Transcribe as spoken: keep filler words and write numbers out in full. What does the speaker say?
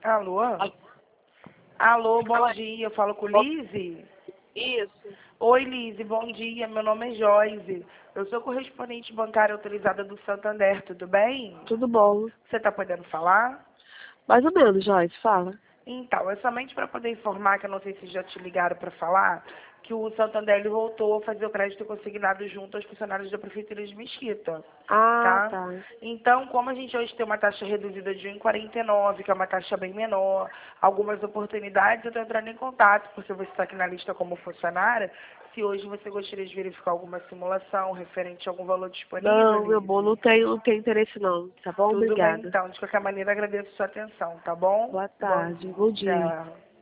Alô? Alô? Alô, bom Alô? dia. Eu falo com Lise? Isso. Oi, Lise, bom dia. Meu nome é Joyce. Eu sou correspondente bancária autorizada do Santander, tudo bem? Tudo bom? Você está podendo falar? Mais ou menos, Joyce, fala. Então, é somente para poder informar, que eu não sei se já te ligaram para falar, que o Santander ele voltou a fazer o crédito consignado junto aos funcionários da Prefeitura de Mesquita. Ah, Tá? tá. Então, como a gente hoje tem uma taxa reduzida de um vírgula quarenta e nove, que é uma taxa bem menor, algumas oportunidades, eu estou entrando em contato, porque você está aqui na lista como funcionária, se hoje você gostaria de verificar alguma simulação referente a algum valor disponível, Não, meu amor, Lise. não tenho, não tenho interesse não, tá bom? Tudo bem, Obrigada. então. De qualquer maneira, agradeço a sua atenção, tá bom? Boa Bom tarde, bom dia. dia.